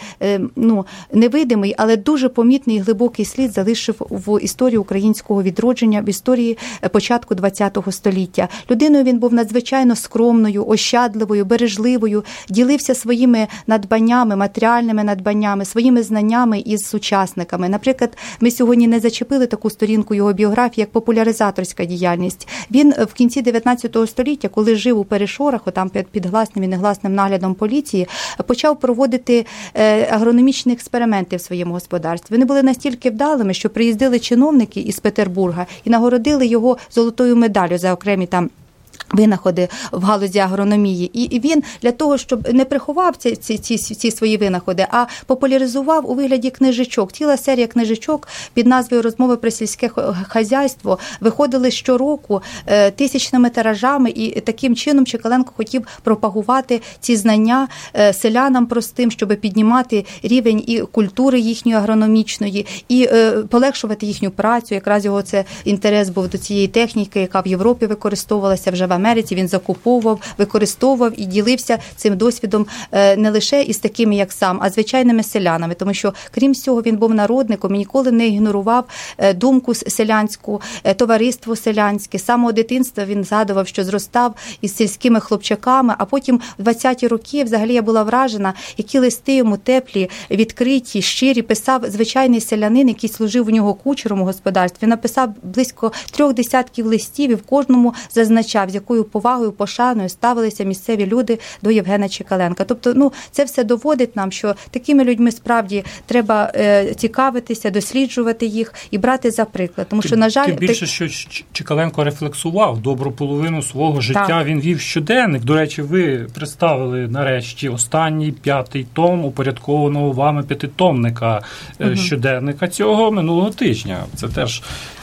невидимий, але дуже помітний і глибокий слід залишив в історії українського відродження, в історії початку ХХ століття. Людиною він був надзвичайно скромною, ощадливою, бережливою, ділився своїми надбаннями, матеріальними надбаннями, своїми знаннями із сучасниками. Наприклад, ми сьогодні не зачепили таку сторінку його біографії, як популяризаторська діяльність. Він в кінці 19 століття, коли жив у Перешорах, там під гласним і негласним наглядом поліції, почав проводити агрономічні експерименти в своєму господарстві. Вони були настільки вдалими, що приїздили чиновники із Петербурга і нагородили його золотою медаллю за окремі там винаходи в галузі агрономії. І він для того, щоб не приховав ці свої винаходи, а популяризував у вигляді книжечок. Ціла серія книжечок під назвою «Розмови про сільське хазяйство» виходили щороку тисячними тиражами, і таким чином Чекаленко хотів пропагувати ці знання селянам простим, щоб піднімати рівень і культури їхньої агрономічної, і полегшувати їхню працю. Якраз його це інтерес був до цієї техніки, яка в Європі використовувалася, вже в Америці він закуповував, використовував і ділився цим досвідом не лише із такими, як сам, а звичайними селянами. Тому що, крім всього, він був народником і ніколи не ігнорував думку селянську, товариство селянське. З самого дитинства він згадував, що зростав із сільськими хлопчаками, а потім в 20-ті роки, взагалі, я була вражена, які листи йому теплі, відкриті, щирі писав звичайний селянин, який служив у нього кучером у господарстві. Він написав близько 3 десятків листів і в кожному зазначав, з якою повагою, пошаною ставилися місцеві люди до Євгена Чекаленка. Тобто, це все доводить нам, що такими людьми справді треба цікавитися, досліджувати їх і брати за приклад. Тому що, на жаль, тим більше, що Чекаленко рефлексував добру половину свого життя. Так. Він вів щоденник. До речі, ви представили нарешті останній 5-й том упорядкованого вами 5-томника щоденника цього минулого тижня. Це теж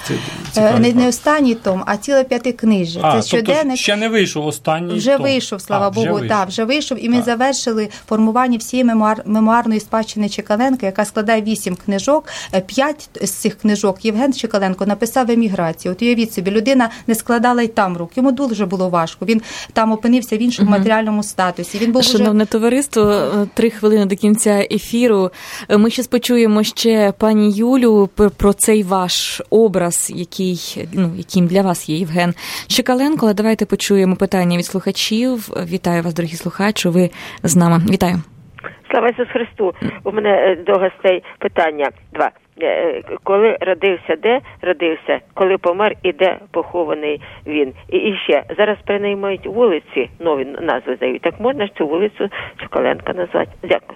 не останній том, а ціле 5-книжжя. Це щоденник. Тобто ще не вийшов останній вже том. Вийшов, слава Богу. Вже вийшов. І ми завершили формування всієї мемуарної спадщини Чекаленка, яка складає 8 книжок. 5 з цих книжок Євген Чекаленко написав в еміграції. От уявіть собі, людина не складала й там рук. Йому дуже було важко. Він там опинився в іншому матеріальному статусі. Він був Шановне товариство, 3 хвилини до кінця ефіру. Ми ще почуємо ще пані Юлю про цей ваш образ, яким для вас є Євген Чекаленко. Але давайте почуємо питання від слухачів. Вітаю вас, дорогі слухачі, ви з нами. Вітаю. Слава Ісусу Христу. У мене до гостей питання 2. Коли родився, де родився, коли помер і де похований він. І ще, зараз переймають вулиці, нові назви дають. Так можна ж цю вулицю Чекаленка назвати? Дякую.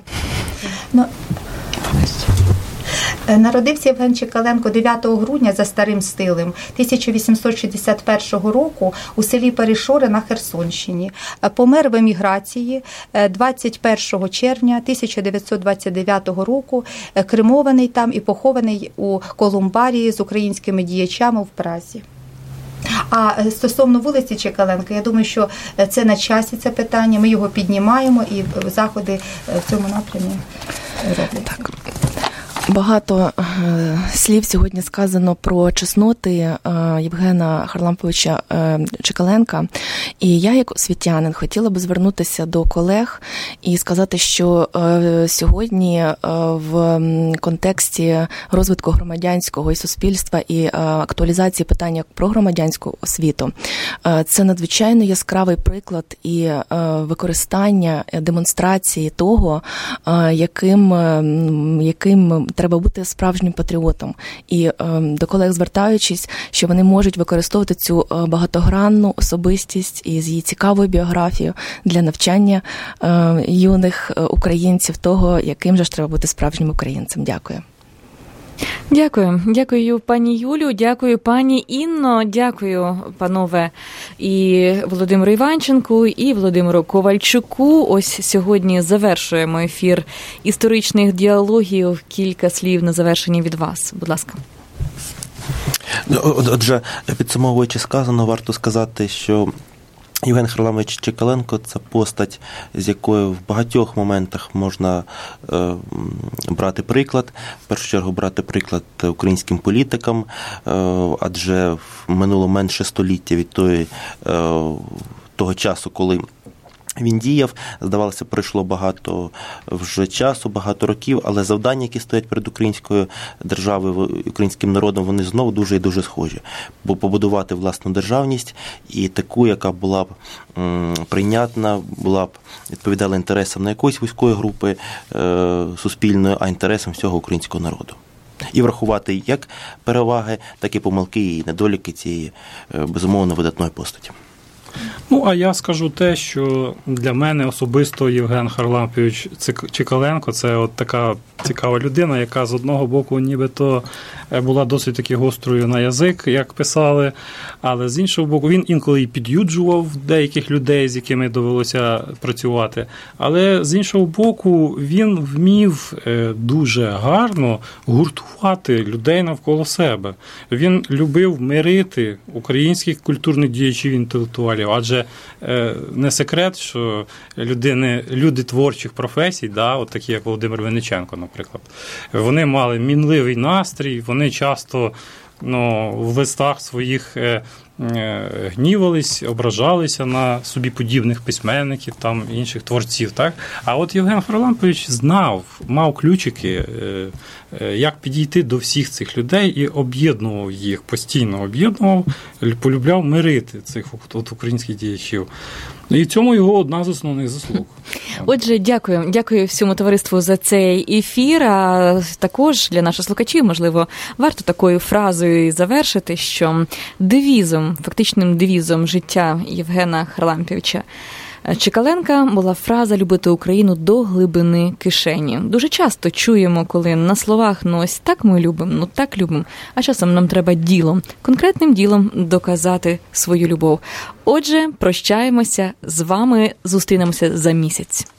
Народився Євген Чекаленко 9 грудня за старим стилем 1861 року у селі Перешори на Херсонщині. Помер в еміграції 21 червня 1929 року, кремований там і похований у колумбарії з українськими діячами в Празі. А стосовно вулиці Чекаленка, я думаю, що це на часі, це питання, ми його піднімаємо і заходи в цьому напрямі робляться. Так. Багато слів сьогодні сказано про чесноти Євгена Харламповича Чекаленка. І я, як освітянин, хотіла би звернутися до колег і сказати, що сьогодні в контексті розвитку громадянського і суспільства і актуалізації питання про громадянську освіту це надзвичайно яскравий приклад і використання, демонстрації того, яким треба бути справжнім патріотом. І до колег звертаючись, що вони можуть використовувати цю багатогранну особистість із її цікавою біографією для навчання юних українців того, яким же ж треба бути справжнім українцем. Дякую. Дякую, пані Юлю, дякую, пані Інно, дякую, панове, і Володимиру Іванченку, і Володимиру Ковальчуку. Ось сьогодні завершуємо ефір історичних діалогів. Кілька слів на завершення від вас. Будь ласка. Отже, підсумовуючи сказано, варто сказати, що Євген Харламович Чекаленко – це постать, з якою в багатьох моментах можна брати приклад. В першу чергу брати приклад українським політикам, адже в минуло менше століття від того часу, коли він діяв, здавалося, пройшло багато вже часу, багато років, але завдання, які стоять перед українською державою, українським народом, вони знову дуже і дуже схожі. Бо побудувати власну державність і таку, яка була б прийнятна, була б відповідала інтересам не якоїсь вузької групи суспільної, а інтересам всього українського народу. І врахувати як переваги, так і помилки і недоліки цієї, безумовно, видатної постаті. Ну, а я скажу те, що для мене особисто Євген Харлампович Чекаленко – це от така цікава людина, яка з одного боку нібито була досить таки гострою на язик, як писали, але з іншого боку він інколи і під'юджував деяких людей, з якими довелося працювати, але з іншого боку він вмів дуже гарно гуртувати людей навколо себе. Він любив мирити українських культурних діячів, інтелектуалів, адже не секрет, що люди творчих професій, от такі як Володимир Винниченко, наприклад, вони мали мінливий настрій, вони часто в листах своїх гнівались, ображалися на собі подібних письменників, там інших творців, так? А от Євген Харлампович мав ключики, як підійти до всіх цих людей і об'єднував їх, постійно об'єднував, полюбляв мирити цих от українських діячів. І в цьому його одна з основних заслуг. Отже, дякую всьому товариству за цей ефір. А також для наших слухачів, можливо, варто такою фразою завершити, що фактичним девізом життя Євгена Харламповича Чекаленка була фраза «любити Україну до глибини кишені». Дуже часто чуємо, коли на словах ось так ми любимо, так любимо, а часом нам треба конкретним ділом доказати свою любов. Отже, прощаємося з вами, зустрінемося за місяць.